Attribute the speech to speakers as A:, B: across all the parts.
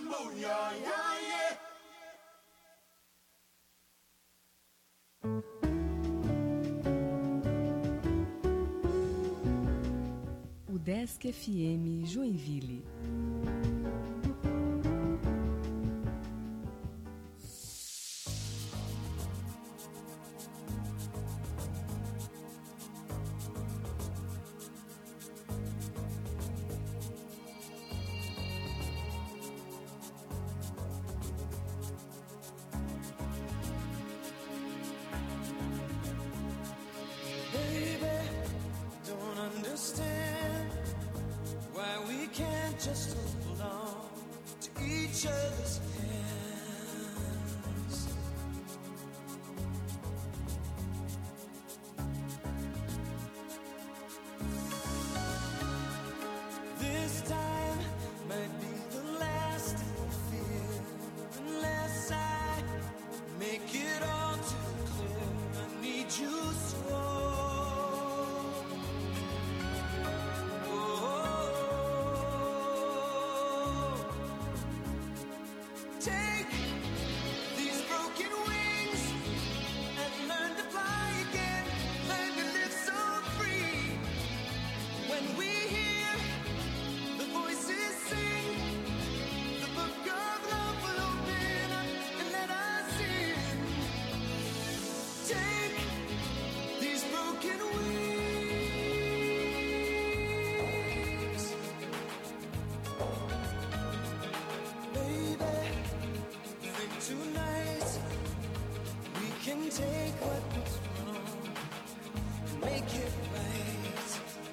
A: moon, yeah, yeah, yeah.
B: Udesc FM Joinville.
C: Just hold on to each other's hands. This time might be the last it will feel, unless I make it all too clear. I need you so. Take what was wrong and make it right.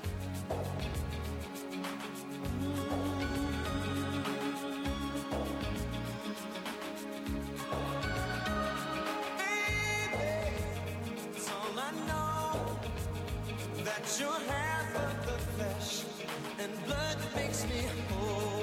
C: Baby, it's all I know, that you're half of the flesh and blood that makes me whole.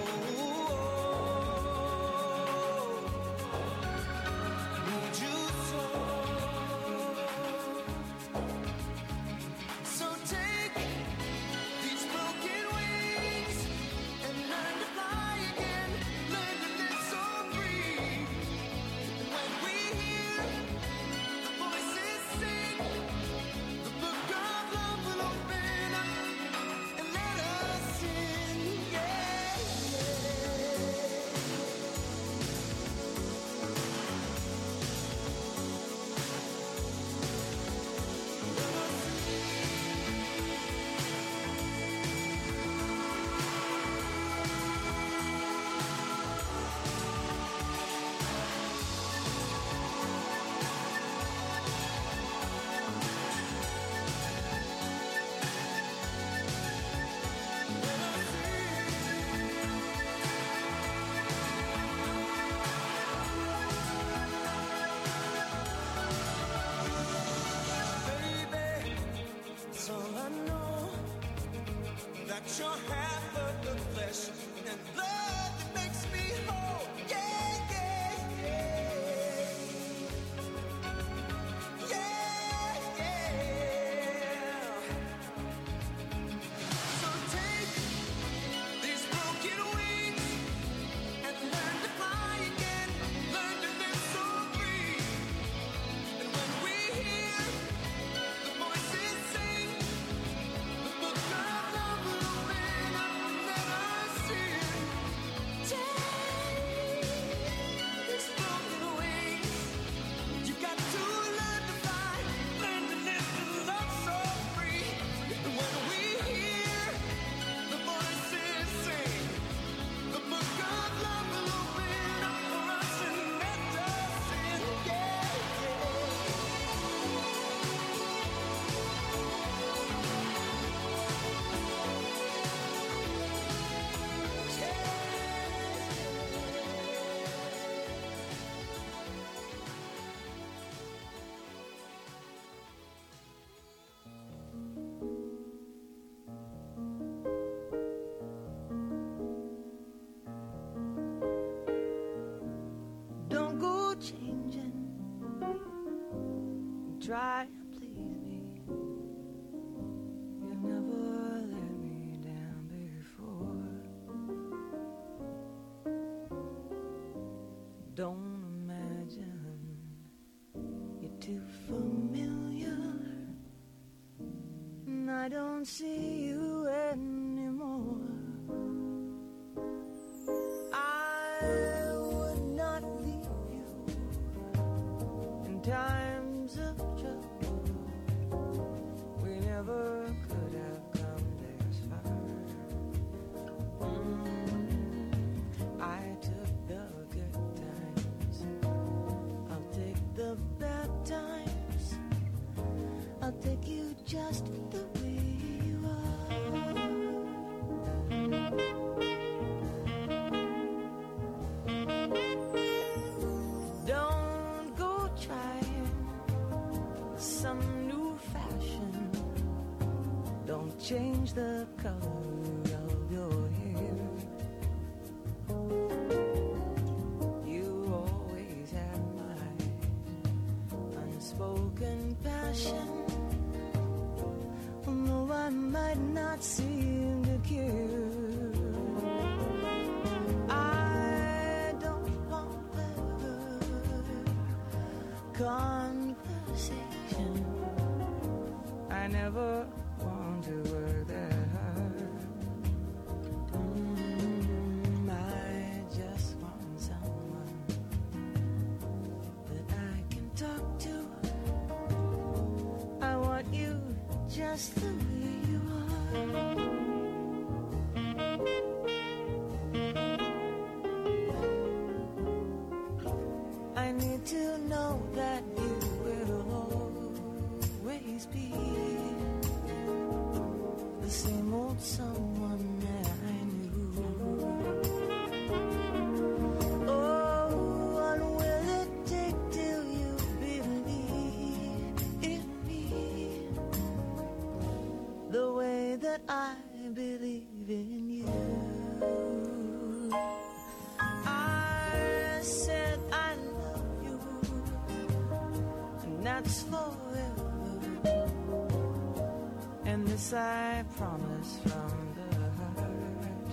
C: You're half of the flesh and blood that makes me whole. Yeah, yeah, yeah. Yeah, yeah. So take these broken wings and learn to fly again. Learn to live so free. And when we hear the voices sing the book of love will open up and let us in. Take these broken wings. You got to learn to fly, learn to live and love so free. And when we hear the voices sing, the book of love will open up for us and let us in. Yeah, don't go changing. Try to please me. You've never let me down before. Don't imagine you're too familiar, and I don't see you anymore. I would not leave you in times of trouble. We never could have come this far. I took the good times, I'll take the bad times, I'll take you just the way you are. Don't go trying some new fashion. Don't change the color of your hair. You always have my unspoken passion, although I might not seem to care. I don't want clever conversation. I never want to work that hard. I just want someone that I can talk to. I want you just the way you are. I need to know that you will always be the same old someone that I knew. Oh, what will it take till you believe in me the way that I believe in you? I said I love you, and that's forever. And this I promise from the heart.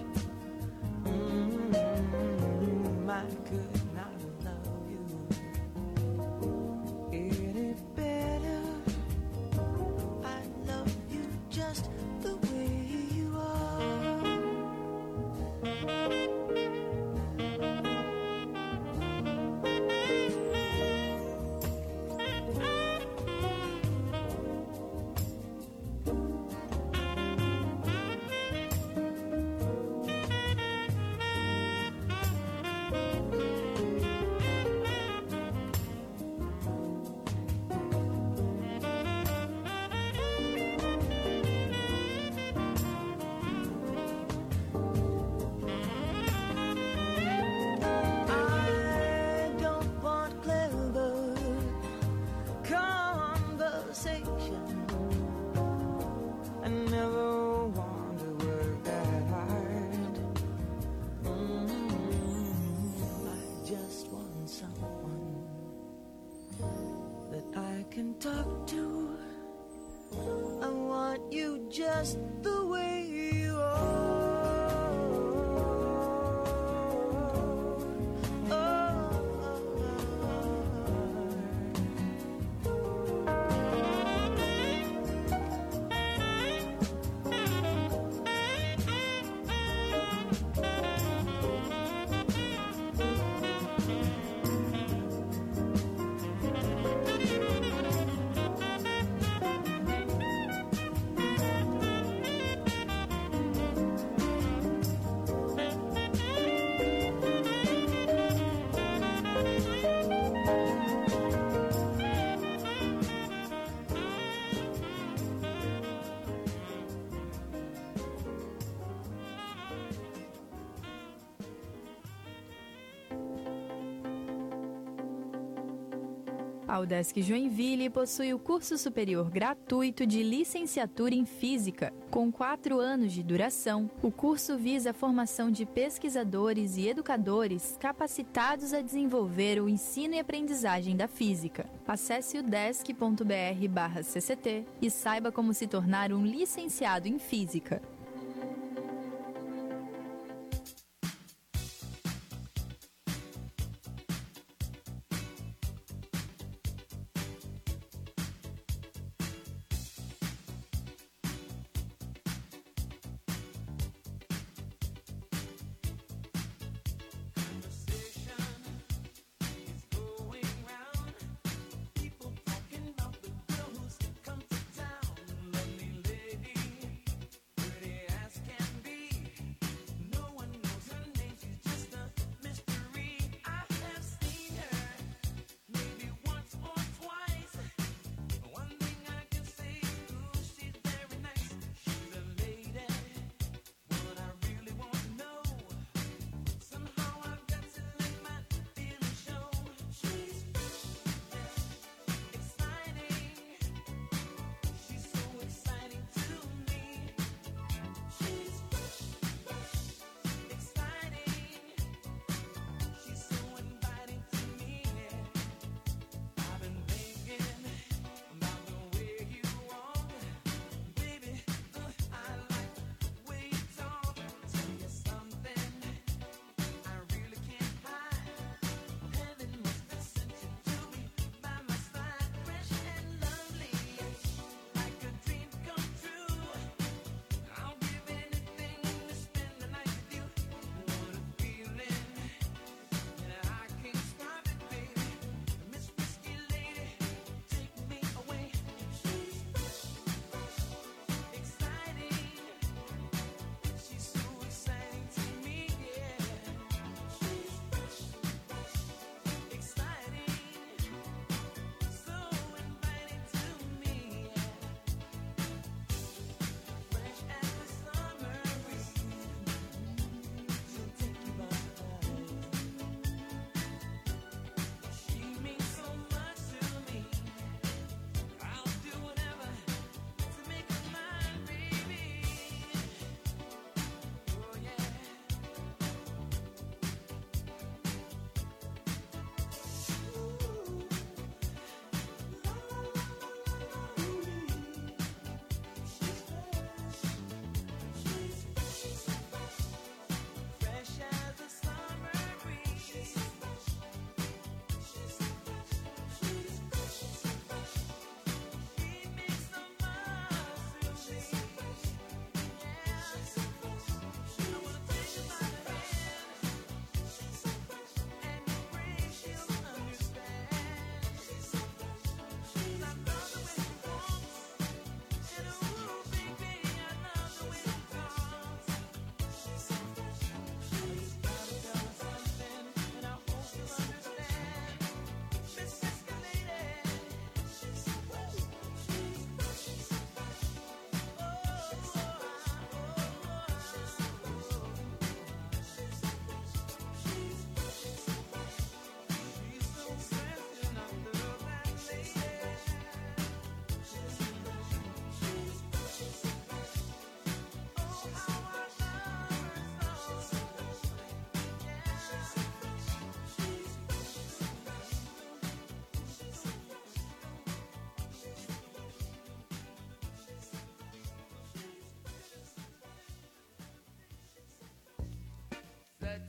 C: I could not love you any better. I love you just the way you are. Talk to. I want you just the way you are.
D: A UDESC Joinville possui o curso superior gratuito de licenciatura em Física. Com 4 anos de duração, o curso visa a formação de pesquisadores e educadores capacitados a desenvolver o ensino e aprendizagem da física. Acesse udesc.br/cct e saiba como se tornar um licenciado em Física.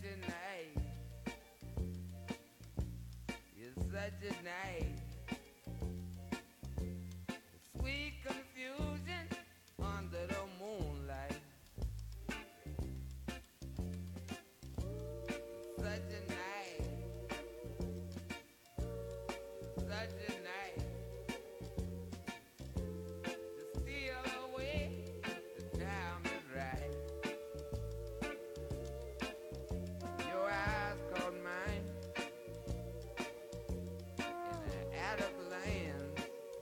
E: a night. It's such a night. Sweet confusion under the moonlight. Such a night. Such a night. To steal away the time is right. Your eyes caught mine in an attic land.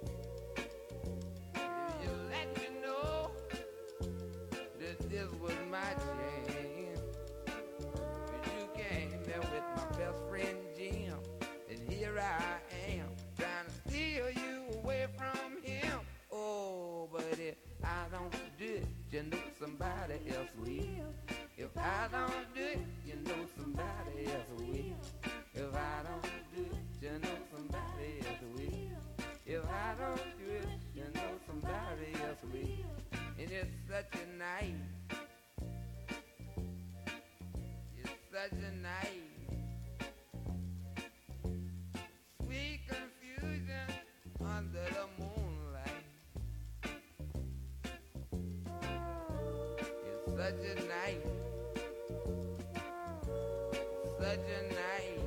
E: You let me know that this was my chance. But you came there with my best friend Jim, and here I am trying to steal you away from him. Oh, but if I don't do it, you know somebody else will. If I don't do it, you know somebody else will. If I don't do it, you know somebody else will. If I don't do it, you know somebody else will. And it's such a night. It's such a night. Sweet confusion under the moonlight. It's such a night. Such a night.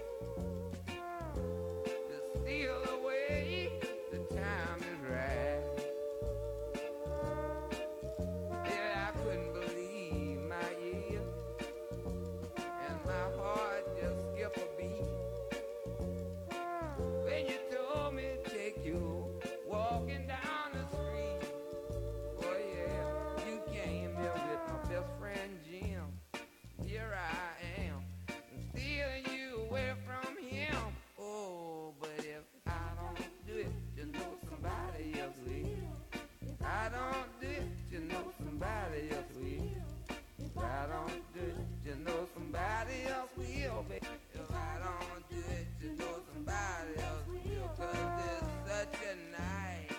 E: To steal away the time is right. Yeah, I couldn't believe my ears, and my heart just skipped a beat when you told me to take you walking down the street. Oh yeah, you came here with my best friend Jim. Here I am, stealing you away from him. Oh, but if I don't do it, you know somebody else will. If I don't do it, you know somebody else will. If I don't do it, you know somebody else will, baby. If I don't do it, you know somebody else will. 'Cause it's such a night.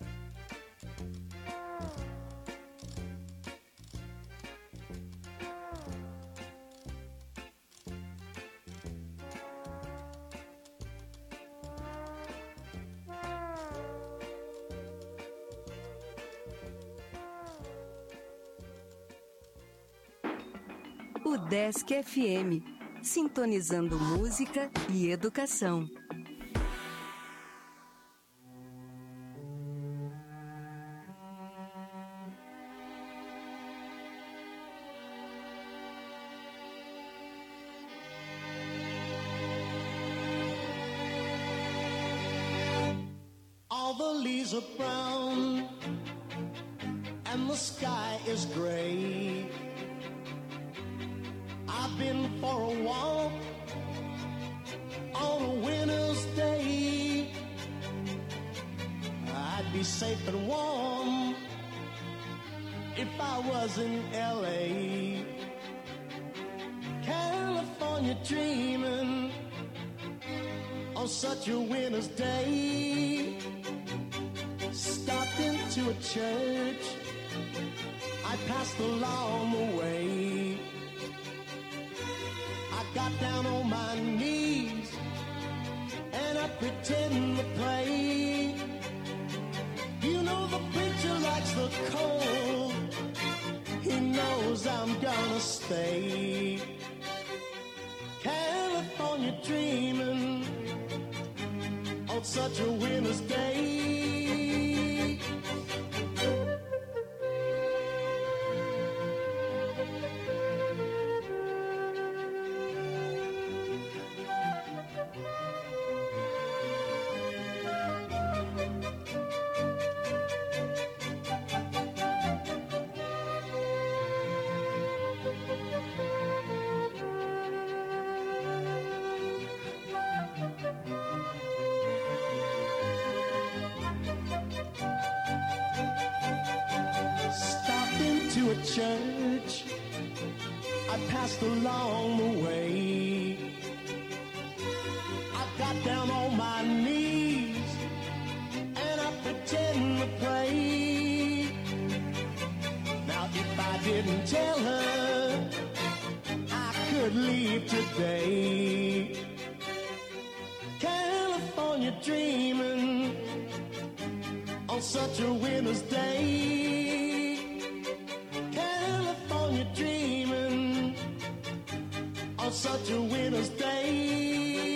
B: O Desk FM, sintonizando música e educação.
A: All the leaves are brown and the sky is gray. I've been for a walk on a winter's day. I'd be safe and warm if I was in LA. California dreaming on such a winter's day. Stopped into a church, I passed along the way. I got down on my knees and I pretend to pray. You know the preacher likes the cold, he knows I'm gonna stay. California dreaming on such a winter's day. To a church I passed along the way. I got down on my knees and I pretend to pray. Now if I didn't tell her I could California dreaming on such a winter's day. California dreaming on such a winter's day.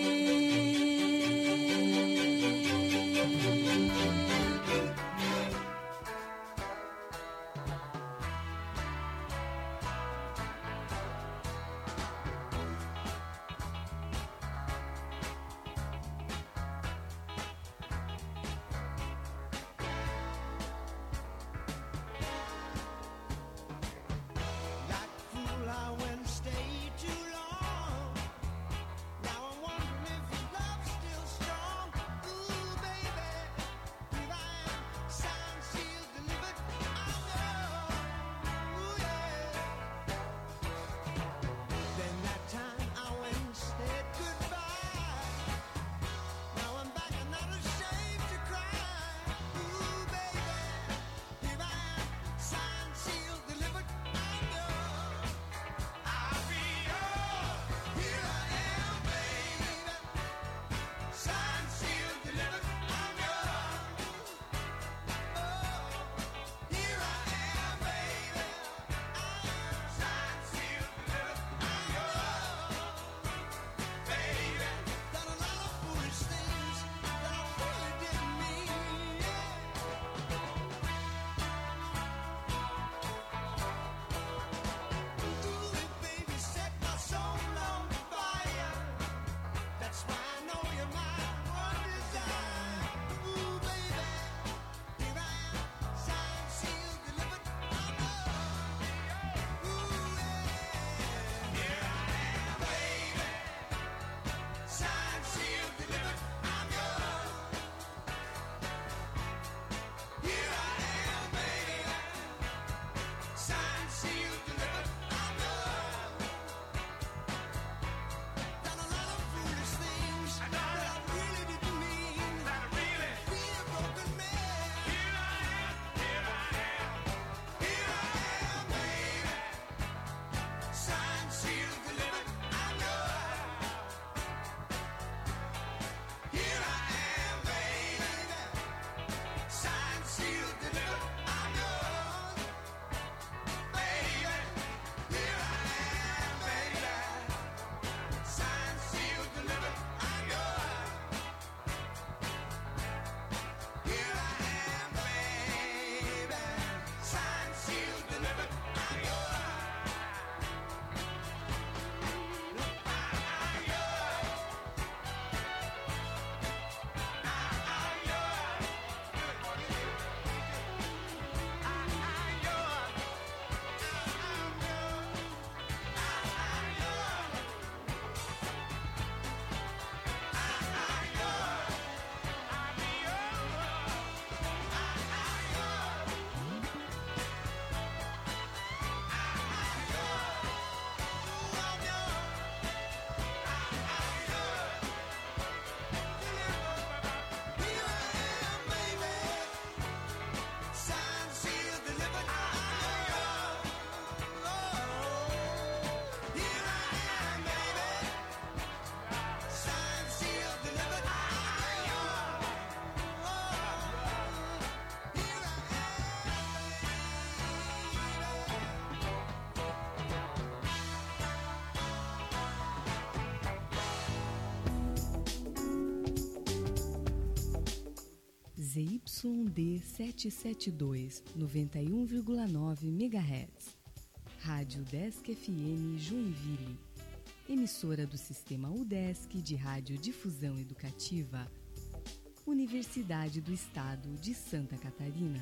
B: ZYD 772, 91,9 MHz. Rádio Desk FM Joinville. Emissora do Sistema UDESC de Radiodifusão Educativa. Universidade do Estado de Santa Catarina.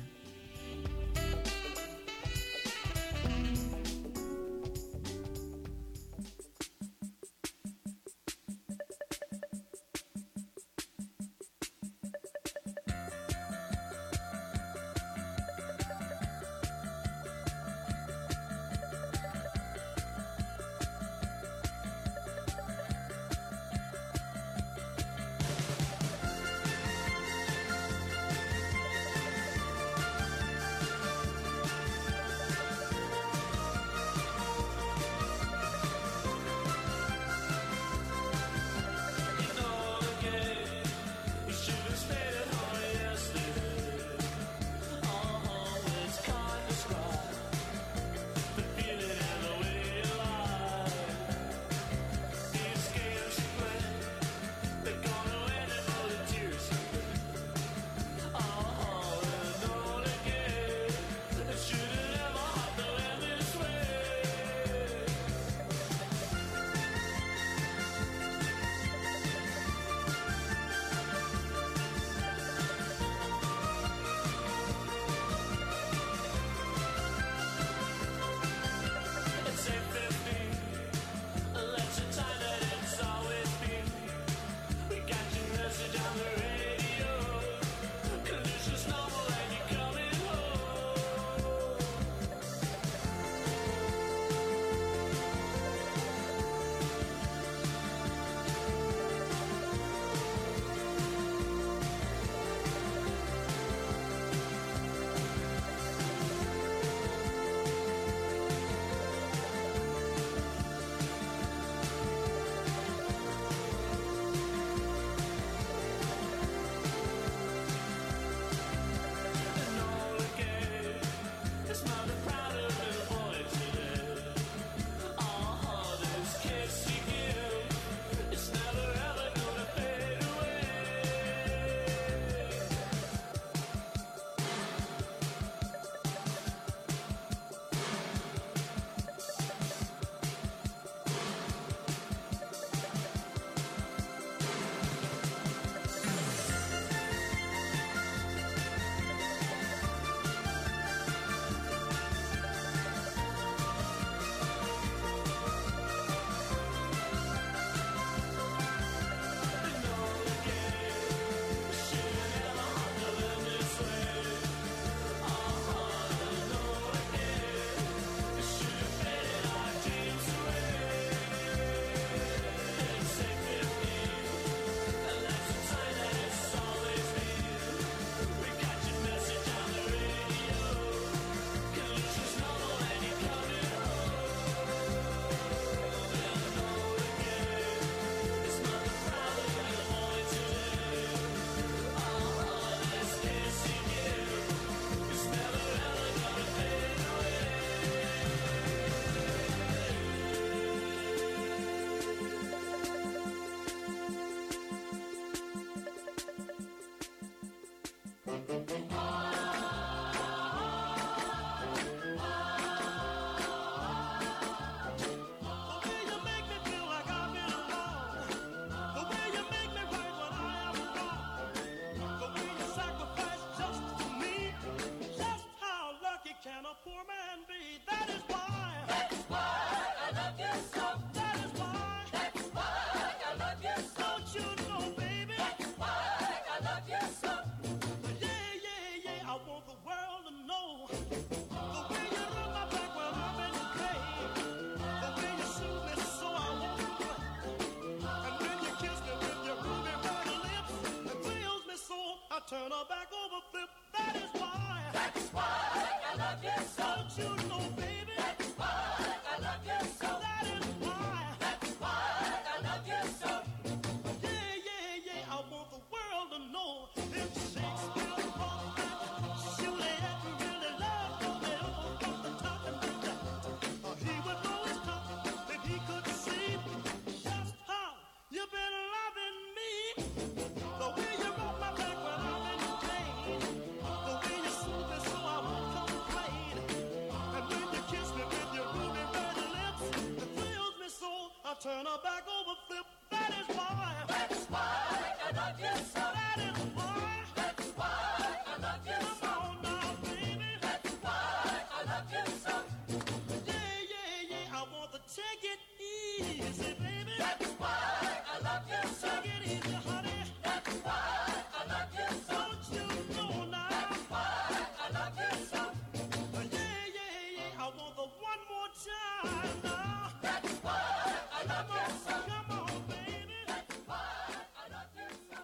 A: Can a poor man be? That is why I love you so. That is why I love you so. Don't you know, baby? That's why I love you so. Yeah, yeah, yeah. I want the world to know the way you rub my back when I'm in pain, the way you soothe me so I won't complain, and when you kiss me with your ruby red lips, it thrills me so I turn her back over flip. That is why. That's why. I love you so. Don't you know, baby? That's why I love you so. That is why. That's why I love you so. Yeah, yeah, yeah. I want the world to know if Shakespeare wrote that Juliet really loved Romeo from the top and the down. He would know his top if he could see just how you've been loving me. The way you rub my back when I'm in pain, the way you soothe me so I won't complain, and when you kiss me with your ruby red lips, it thrills me so I turn her back over flip. That is why. That's why I love you so. That is why. That's why I love you so. Come on now, baby. That's why I love you so. Yeah, yeah, yeah. I want to take it easy, baby. That's why I love you so. Take it easy, honey. That's why I love you so. Don't you know now? That's why I love you so. Yeah, yeah, yeah. I want the one more time now. That's why I love you so. Come on, baby. That's why I love you so.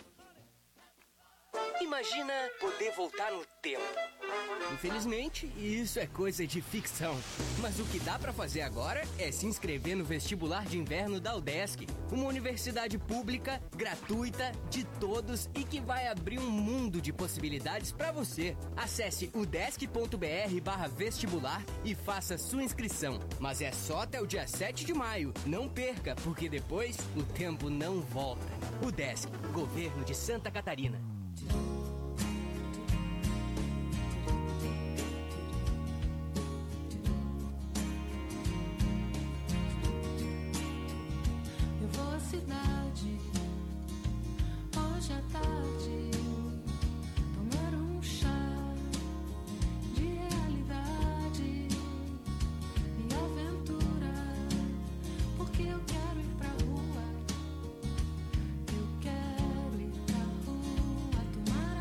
F: Imagina poder voltar no tempo. Infelizmente, isso é coisa de ficção. Mas o que dá pra fazer agora é se inscrever no vestibular de inverno da UDESC, uma universidade pública, gratuita, de todos e que vai abrir um mundo de possibilidades pra você. Acesse udesc.br/vestibular e faça sua inscrição. Mas é só até o dia 7 de maio. Não perca, porque depois o tempo não volta. UDESC, Governo de Santa Catarina.
G: Eu vou à cidade hoje à tarde tomar um chá de realidade e aventura, porque eu quero ir pra rua, eu quero ir pra rua tomar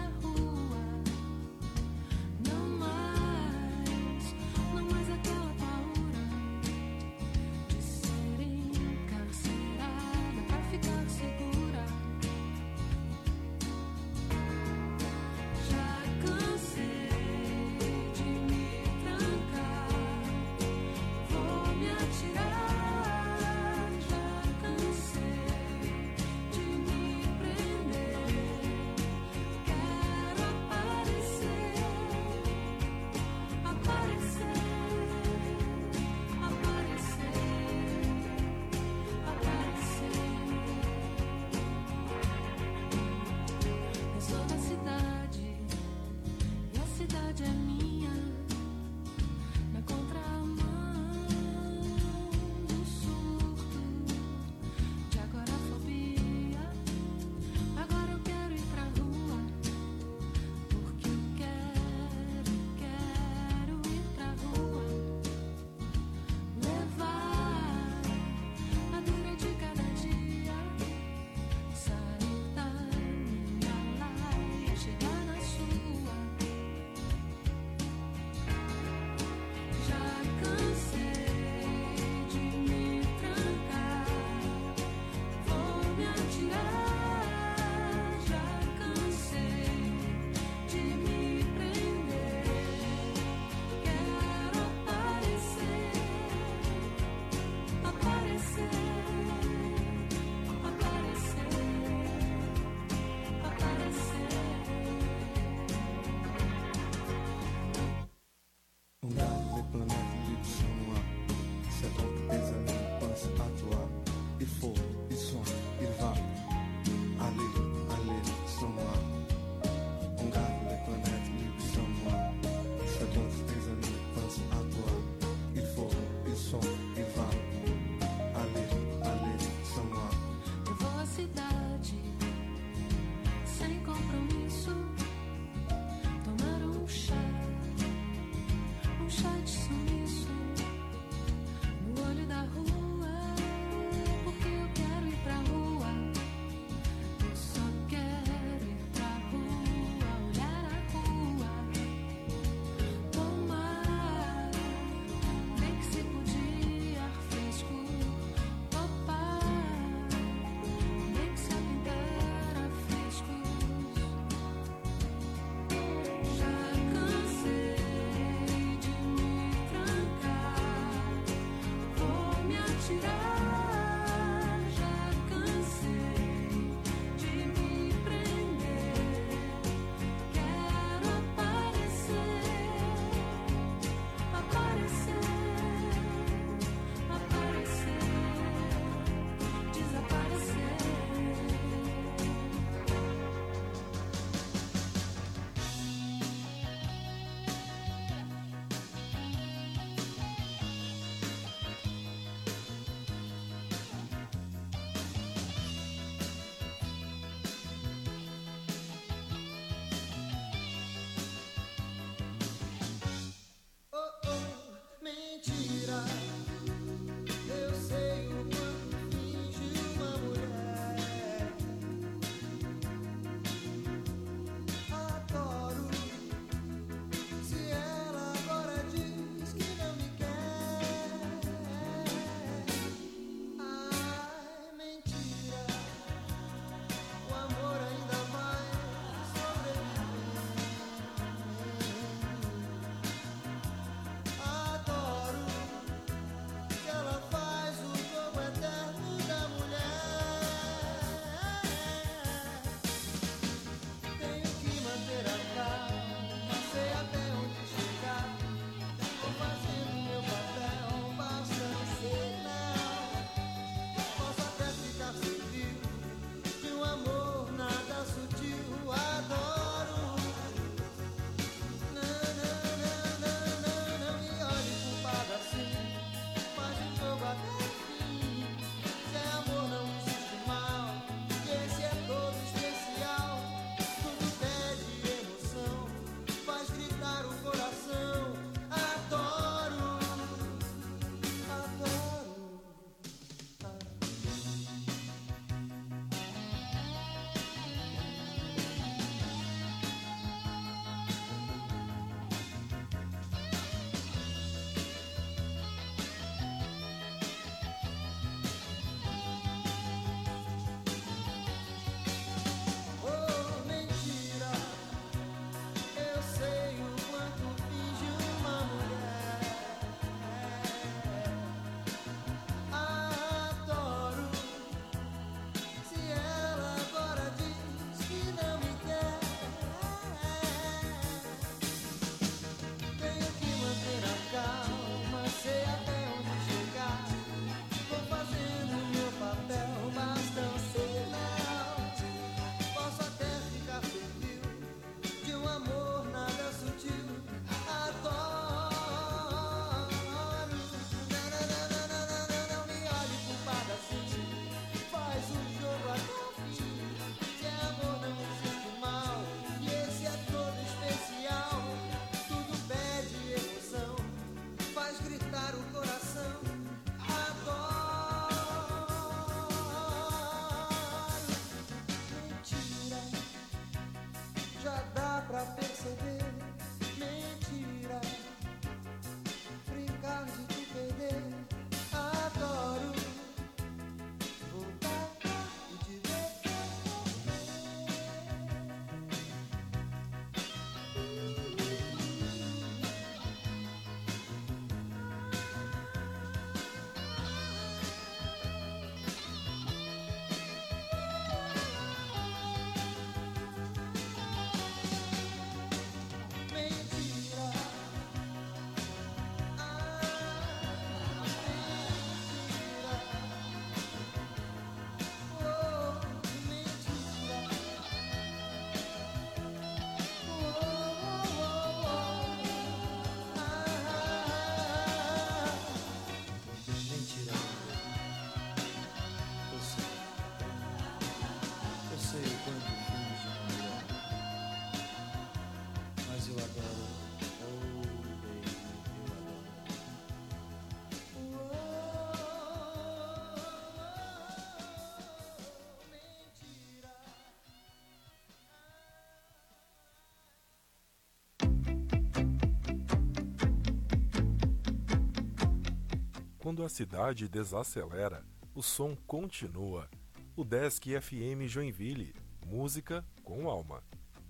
H: quando a cidade desacelera, o som continua. UDESC FM Joinville, música com alma.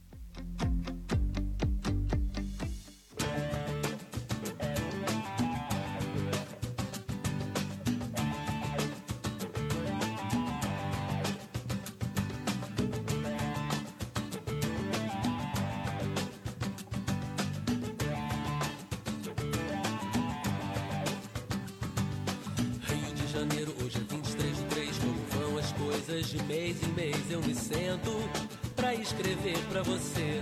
I: De mês em mês eu me sento pra escrever pra você.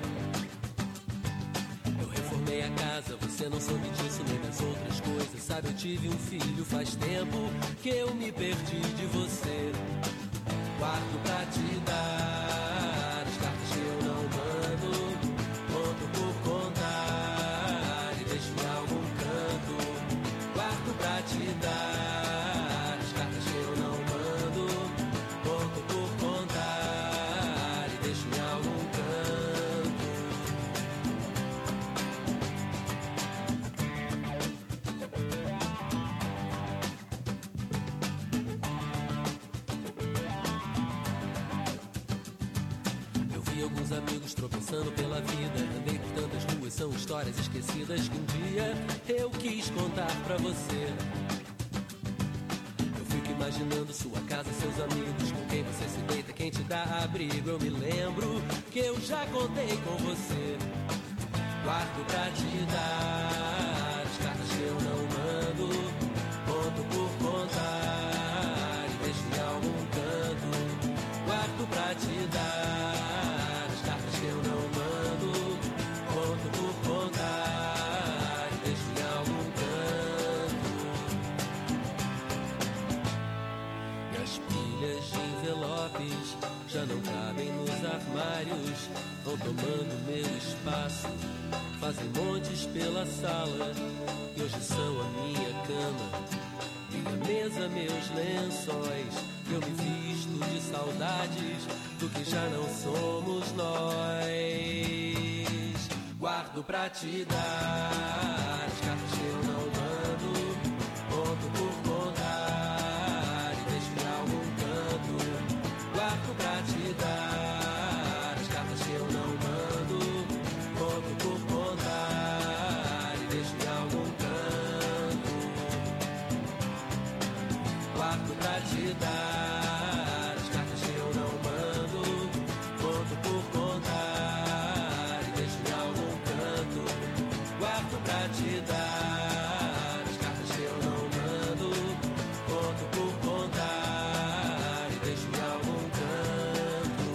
I: Eu reformei a casa, você não soube disso nem das outras coisas. Sabe, eu tive um filho faz tempo que eu me perdi de você. Guardo pra te dar as cartas que eu não mando, conto por contar e deixo em algum canto. Guardo pra te dar as cartas que eu não mando, por contar e deixo em algum canto. Eu vi alguns amigos tropeçando pela vida, andei por tantas ruas, são histórias esquecidas que um dia eu quis contar pra você. Imaginando sua casa e seus amigos, com quem você se deita, quem te dá abrigo. Eu me lembro que eu já contei com você. Guardo pra te dar as cartas que eu não mando, conto por contar e deixo em algum canto. Guardo pra te dar as cartas que eu não mando, conto por contar e deixo em algum canto. As pilhas de envelopes já não cabem nos armários, vão tomando meu espaço, fazem montes pela sala, e hoje são a minha cama, minha mesa, meus lençóis. Eu me visto de saudades do que já não somos nós. Guardo pra te dar as cartas que eu não mando, conto por contar e deixo em algum canto. Guardo pra te dar as cartas que eu não mando, conto por contar e deixo em algum canto. Guardo pra te dar as cartas que eu não mando, conto por contar e deixo em algum canto. Guardo pra te dar as cartas que eu não mando, conto por contar e deixo em algum canto.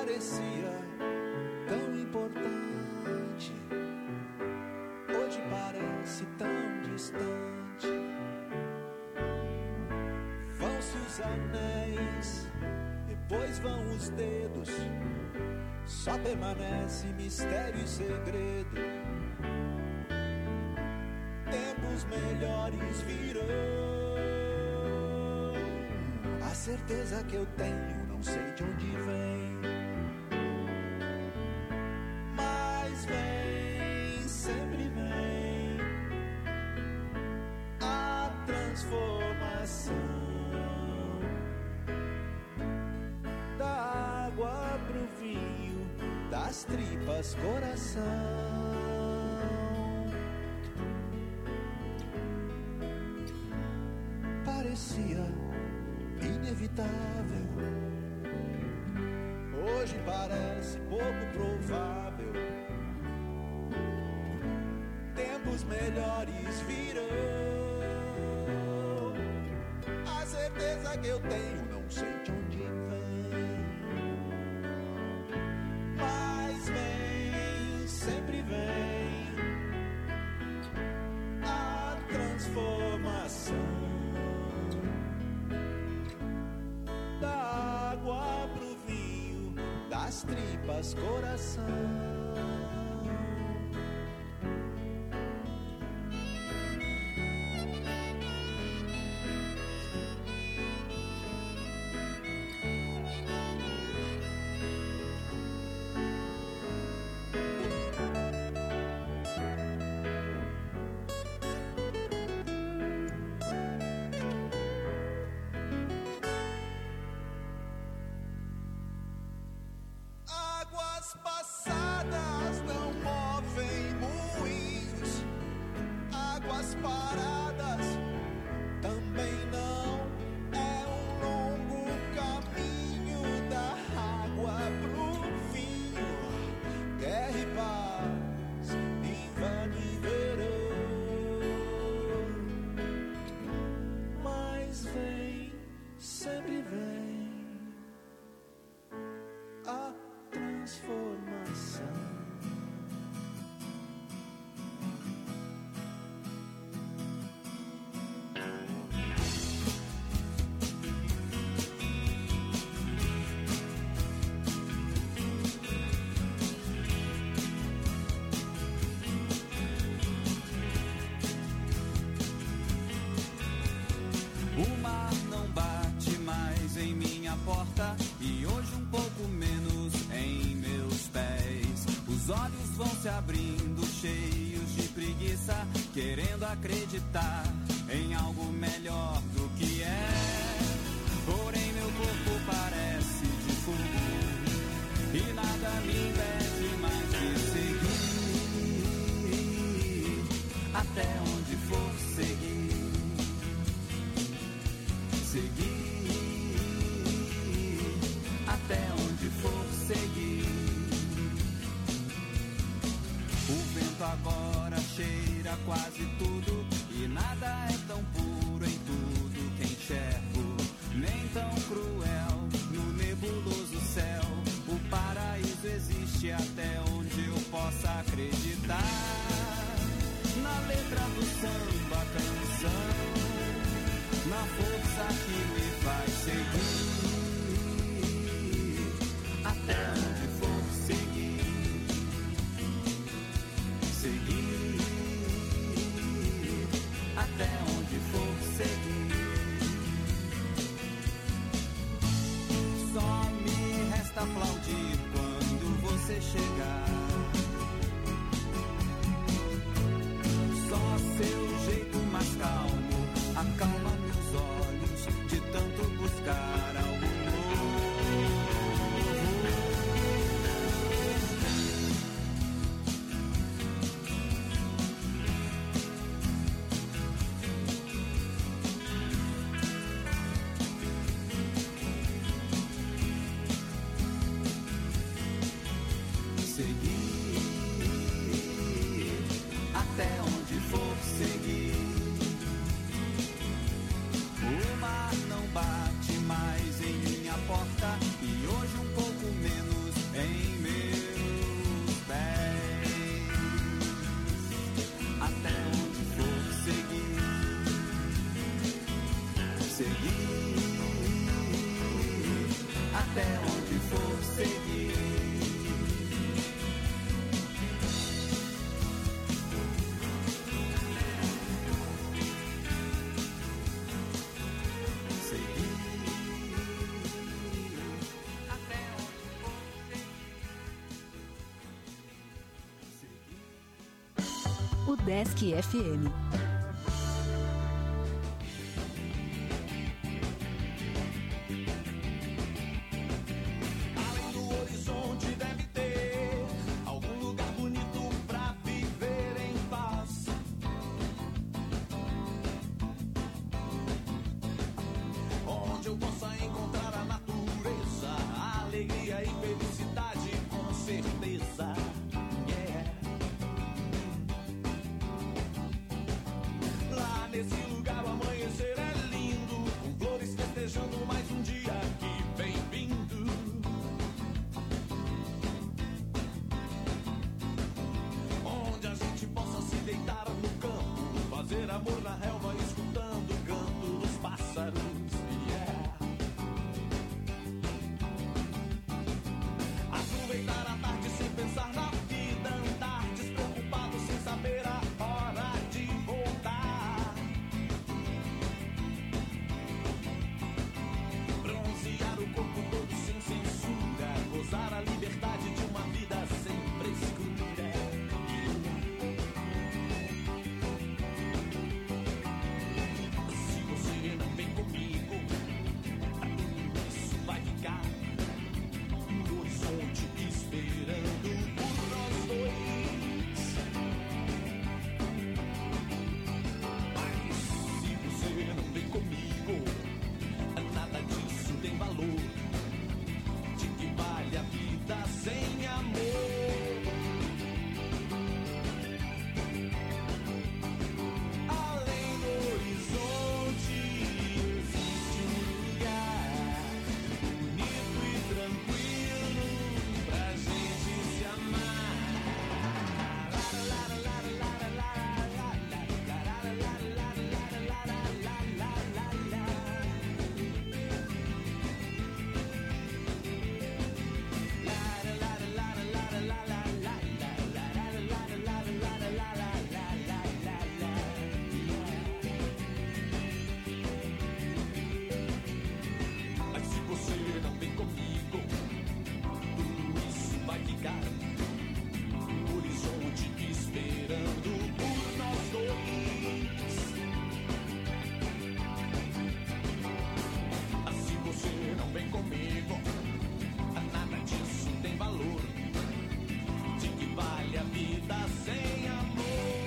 J: parecia tão importante, hoje parece tão distante. Vão-se os anéis, depois vão os dedos, só permanece mistério e segredo. Tempos melhores virão. A certeza que eu tenho, não sei de onde vem, mas vem, sempre vem a transformação da água pro vinho, das tripas coração. Parecia inevitável, hoje parece pouco provável. Tempos melhores virão. A certeza que eu tenho, não sei de onde vem, mas vem, sempre vem a transformação da água pro vinho, das tripas coração. Águas passadas não movem moinhos, águas paradas também não. É um longo caminho da água pro vinho, guerra e paz, inverno e verão. Mas vem, sempre vem a transformação.
K: O mar não bate mais em minha porta e hoje um pouco menos em meus pés. Os olhos vão se abrindo cheios de preguiça, querendo acreditar em algo melhor do que é. Porém meu corpo parece de fogo e nada me impede mais de seguir até onde for seguir. Seguir até onde for seguir. O vento agora cheira quase tudo e nada é tão puro em tudo que enxergo, nem tão cruel no nebuloso céu. O paraíso existe até onde eu possa acreditar. Na letra do samba canção, na força que me faz seguir até onde for seguir. Seguir até onde for seguir. Só me resta aplaudir quando você chegar. Só seu jeito mais calmo acalma meus olhos de tanto buscar algo até onde for seguir.
B: Udesc FM.
J: Além do horizonte deve ter algum lugar bonito pra viver em paz. Onde eu possa encontrar a natureza, a alegria e felicidade com certeza. Nesse lugar o amanhecer é lindo, com flores festejando mais um dia que vem vindo. Onde a gente possa se deitar no campo, fazer amor na relva, escutando o canto dos pássaros. Aproveitar a tarde sem pensar na vida, andar despreocupado sem saber a hora de voltar. Bronzear o corpo todo sem censura, gozar a liberdade de uma vida sem frescura. Se você não vem comigo, isso vai ficar no horizonte esperando por nós dois. Mas se você não vem comigo, nada disso tem valor. De que vale a vida sem amor? Além do horizonte existe um lugar bonito e tranquilo pra gente se amar. Mas se você não vem comigo, tudo isso vai ficar no horizonte esperando por nós dois. Se você não vem comigo, nada disso tem valor. De que vale a vida sem amor?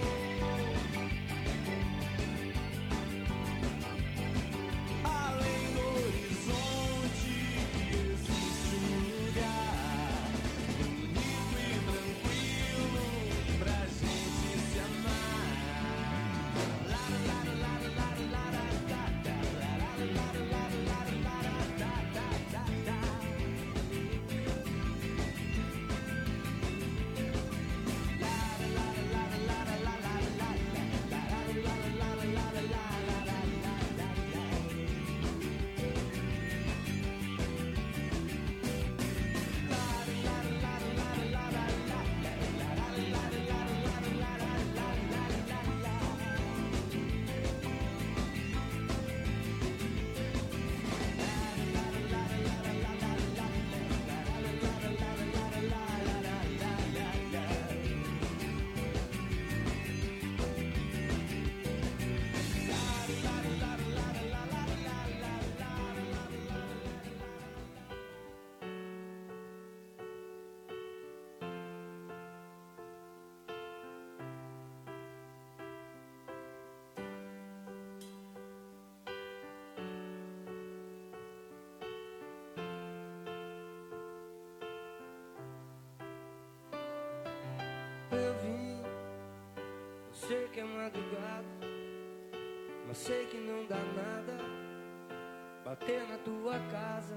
J: Além do horizonte existe um lugar bonito e tranquilo pra gente se amar.
E: Eu vim, eu sei que é madrugada, mas sei que não dá nada bater na tua casa.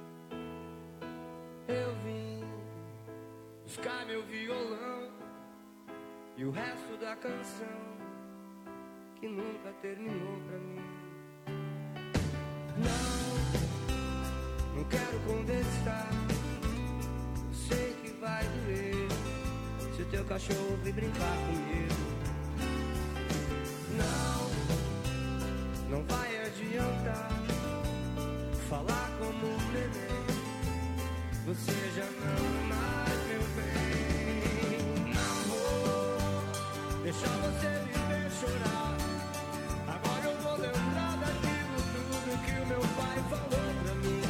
E: Eu vim buscar meu violão e o resto da canção que nunca terminou pra mim. Não quero conversar. Sei que vai doer se o teu cachorro vir brincar comigo. Não vai adiantar falar como um neném. Você já não é mais meu bem. Não vou deixar você me ver chorar. Agora eu vou lembrar daquilo tudo que o meu pai falou pra mim.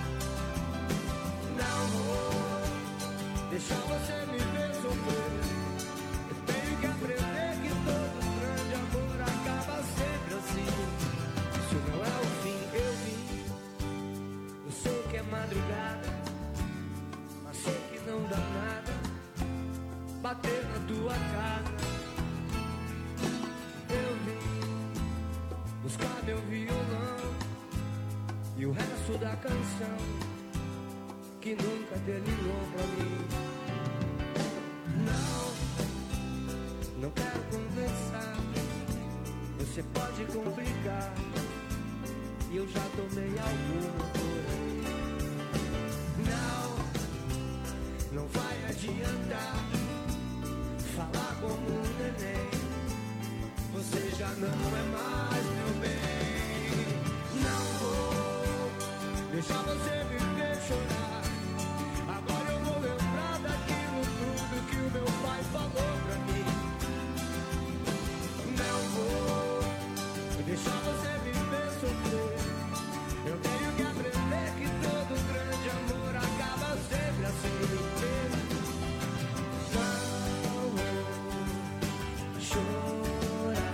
E: Não vou deixar você me ver sofrer. Eu tenho que aprender que todo grande amor acaba sempre assim. Isso não é o fim, eu vim. Eu sei que é madrugada, mas sei que não dá nada bater na tua casa. Eu vim buscar meu violão e o resto da canção que nunca terminou pra mim. Não quero conversar. Você pode complicar e eu já tomei alguma por aí. Não vai adiantar falar como um neném. Você já não é mais meu bem. Não vou deixar você me ver chorar. Agora eu vou lembrar daquilo tudo que o meu pai falou pra mim. Não vou deixar você me ver sofrer. Eu tenho que aprender que todo grande amor acaba sempre assim. Não vou chorar.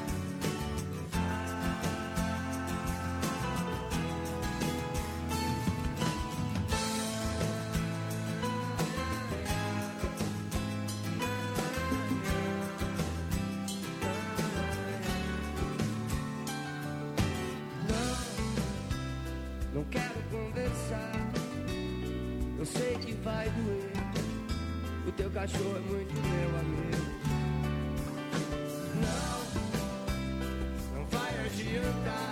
E: Não quero conversar. Eu sei que vai doer. O teu cachorro é muito meu amigo. Não vai adiantar